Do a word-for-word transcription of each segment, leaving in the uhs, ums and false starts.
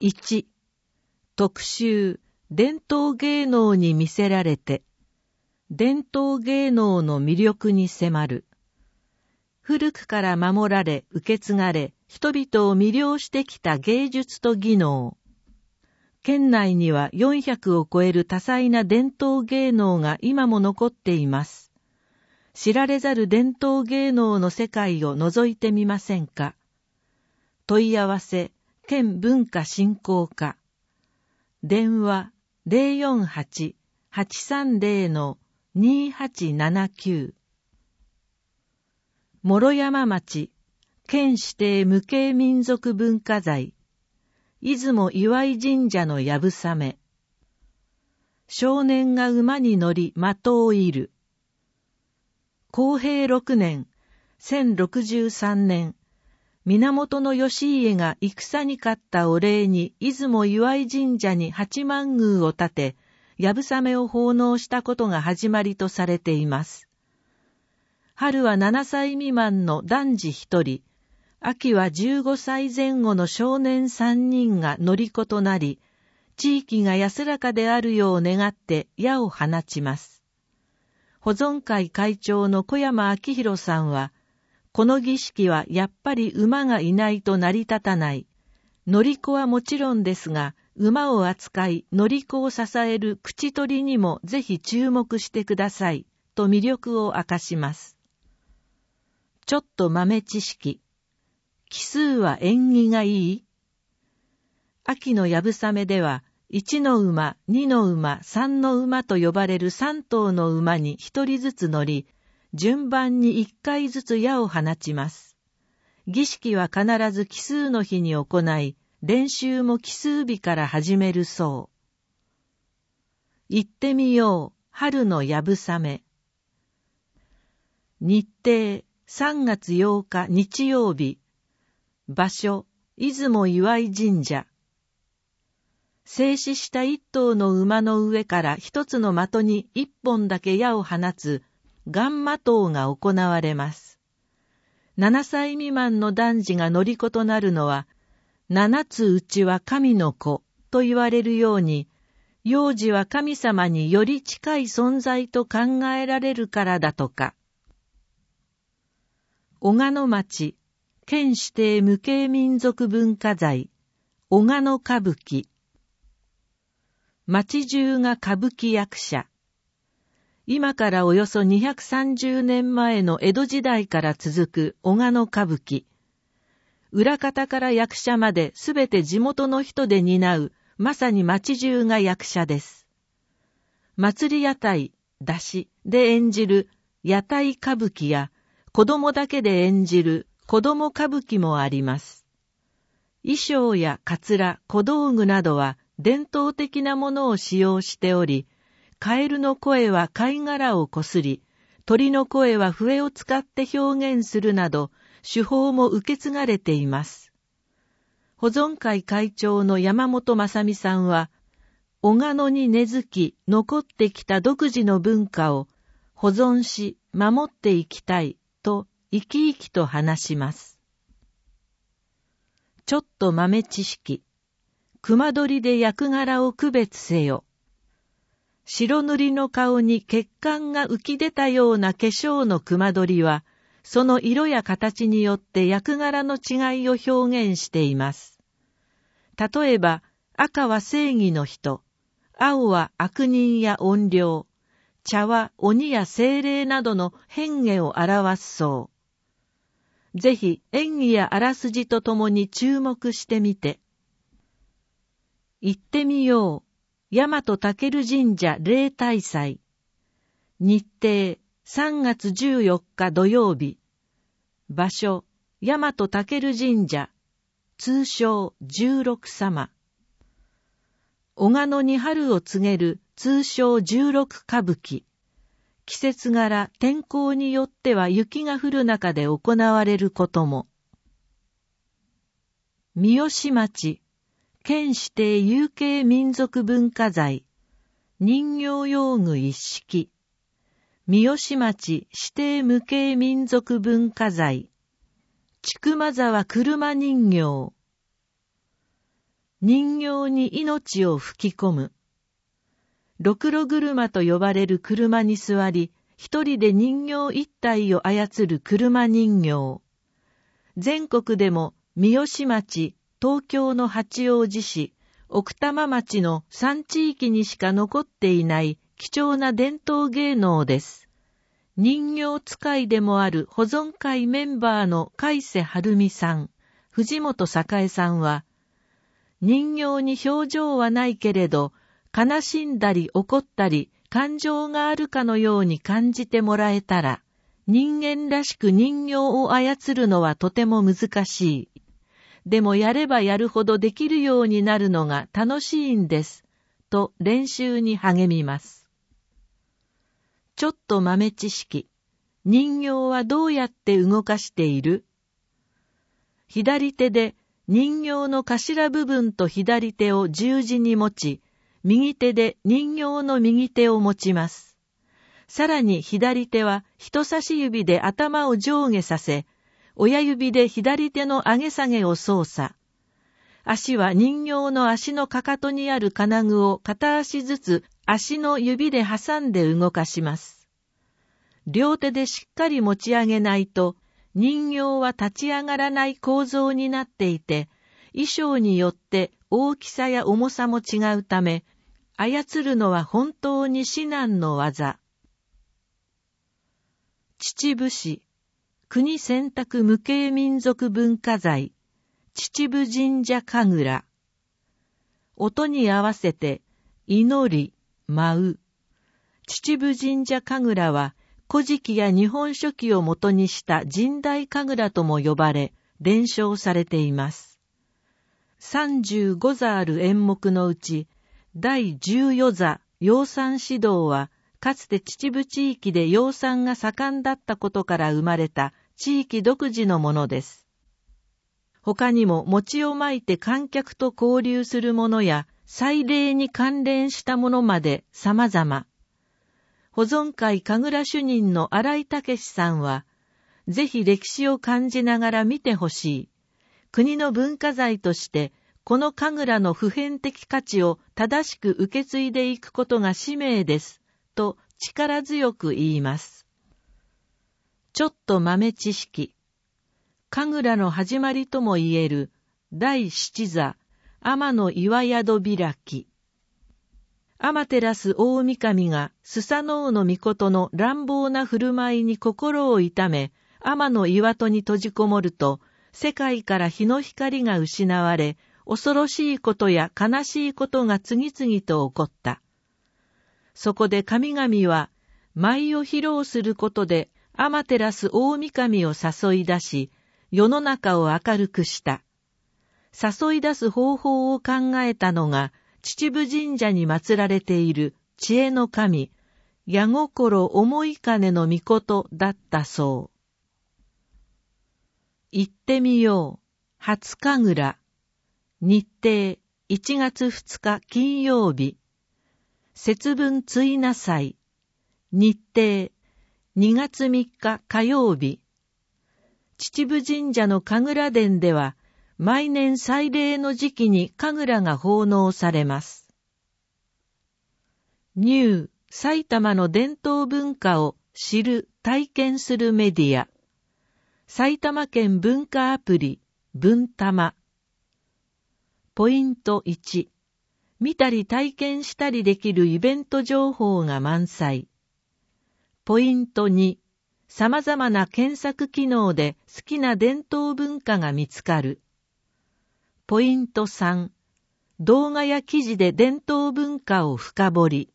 いち、特集、伝統芸能に魅せられて、伝統芸能の魅力に迫る。古くから守られ、受け継がれ、人々を魅了してきた芸術と技能。県内にはよんひゃくを超える多彩な伝統芸能が今も残っています。知られざる伝統芸能の世界を覗いてみませんか。問い合わせ、県文化振興課。電話 ゼロよんはち はちさんゼロ にはちななきゅう。諸山町、県指定無形民族文化財、出雲岩井神社のやぶさめ。少年が馬に乗り的を射る。弘平ろくねん、せんろくじゅうさんねん、源義家が戦に勝ったお礼に出雲岩井神社に八幡宮を建て、やぶさめを奉納したことが始まりとされています。春はななさい未満の男児一人、秋はじゅうごさいぜん後の少年三人が乗り子となり、地域が安らかであるよう願って矢を放ちます。保存会会長の小山明宏さんは、この儀式はやっぱり馬がいないと成り立たない。乗り子はもちろんですが、馬を扱い乗り子を支える口取りにもぜひ注目してください、と魅力を明かします。ちょっと豆知識。奇数は縁起がいい？秋のやぶさめでは、いちの馬、にの馬、さんの馬と呼ばれるさん頭の馬にひとりずつ乗り、順番にいっかいずつ矢を放ちます。儀式は必ず奇数の日に行い、練習も奇数日から始めるそう。行ってみよう、春のやぶさめ。日程、さんがつようか日曜日。場所、出雲岩井神社。静止した一頭の馬の上から一つの的に一本だけ矢を放つ、雁的が行われます。ななさい未満の男児が乗り子となるのは、七つうちは神の子と言われるように、幼児は神様により近い存在と考えられるからだとか。小鹿野町、県指定無形民族文化財、小鹿野歌舞伎。町中が歌舞伎役者。今からおよそにひゃくさんじゅうねんまえの江戸時代から続く小鹿野歌舞伎。裏方から役者まですべて地元の人で担う、まさに町中が役者です。祭り屋台、出しで演じる屋台歌舞伎や、子供だけで演じる子供歌舞伎もあります。衣装やかつら、小道具などは伝統的なものを使用しており、カエルの声は貝殻をこすり、鳥の声は笛を使って表現するなど、手法も受け継がれています。保存会会長の山本正美さんは、小鹿野に根付き残ってきた独自の文化を保存し守っていきたいと生き生きと話します。ちょっと豆知識。熊取で役柄を区別せよ。白塗りの顔に血管が浮き出たような化粧の熊取は、その色や形によって役柄の違いを表現しています。例えば、赤は正義の人、青は悪人や怨霊、茶は鬼や精霊などの変化を表すそう。ぜひ演技やあらすじとともに注目してみて。行ってみよう。大和武神社例大祭。日程さんがつじゅうよっか土曜日。場所大和武神社。通称十六様。小鹿野に春を告げる通称十六歌舞伎。季節柄、天候によっては雪が降る中で行われることも。三好町、県指定有形民族文化財、人形用具一式。三好町指定無形民族文化財、千曲沢車人形。 人形に命を吹き込む。ろくろ車と呼ばれる車に座り、一人で人形一体を操る車人形。全国でも三好町、東京の八王子市、奥多摩町のさん地域にしか残っていない貴重な伝統芸能です。人形使いでもある保存会メンバーの海瀬晴美さん、藤本栄さんは、人形に表情はないけれど、悲しんだり怒ったり感情があるかのように感じてもらえたら、人間らしく人形を操るのはとても難しい。でもやればやるほどできるようになるのが楽しいんです。と練習に励みます。ちょっと豆知識。人形はどうやって動かしている？左手で人形の頭部分と左手を十字に持ち、右手で人形の右手を持ちます。さらに左手は人差し指で頭を上下させ、親指で左手の上げ下げを操作。足は人形の足のかかとにある金具を片足ずつ足の指で挟んで動かします。両手でしっかり持ち上げないと、人形は立ち上がらない構造になっていて、衣装によって大きさや重さも違うため、操るのは本当に至難の業。秩父市、国選択無形民族文化財、秩父神社神楽。音に合わせて、祈り、舞う。秩父神社神楽は、古事記や日本書紀をもとにした神代神楽とも呼ばれ、伝承されています。さんじゅうご座ある演目のうち、だいじゅうよ座養蚕指導は、かつて秩父地域で養蚕が盛んだったことから生まれた地域独自のものです。他にも餅をまいて観客と交流するものや、祭礼に関連したものまで様々。保存会神楽主任の新井武さんは、ぜひ歴史を感じながら見てほしい。国の文化財として、この神楽の普遍的価値を正しく受け継いでいくことが使命です。と力強く言います。ちょっと豆知識。神楽の始まりとも言える第七座天の岩宿開き。天照大神がスサノオノミコトの乱暴な振る舞いに心を痛め、天の岩戸に閉じこもると、世界から日の光が失われ、恐ろしいことや悲しいことが次々と起こった。そこで神々は、舞を披露することで天照大神を誘い出し、世の中を明るくした。誘い出す方法を考えたのが、秩父神社に祀られている知恵の神、矢心思い金の御事だったそう。行ってみよう。初神楽。日程いちがつふつか金曜日。節分追な祭。日程にがつみっか火曜日。秩父神社の神楽殿では、毎年祭礼の時期に神楽が奉納されます。ニュー、埼玉の伝統文化を知る、体験するメディア。埼玉県文化アプリ、文玉。ポイントいち、見たり体験したりできるイベント情報が満載。ポイントに、様々な検索機能で好きな伝統文化が見つかる。ポイントさん、動画や記事で伝統文化を深掘り。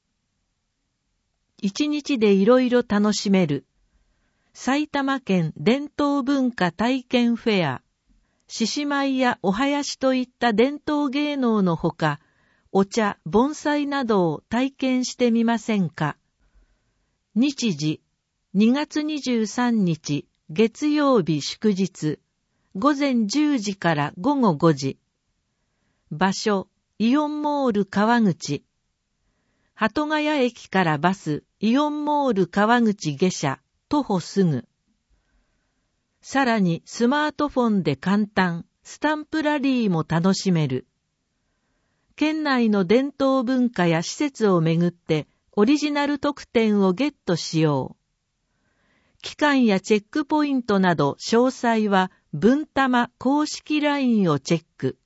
一日でいろいろ楽しめる。埼玉県伝統文化体験フェア。獅子舞やお囃子といった伝統芸能のほか、お茶、盆栽などを体験してみませんか。日時、にがつにじゅうさんにち、月曜日祝日。ごぜんじゅうじからごごごじ。場所、イオンモール川口。鳩ヶ谷駅からバス、イオンモール川口下車、徒歩すぐ。さらにスマートフォンで簡単、スタンプラリーも楽しめる。 県内の伝統文化や施設をめぐってオリジナル特典をゲットしよう。期間やチェックポイントなど詳細は文玉公式 ライン をチェック。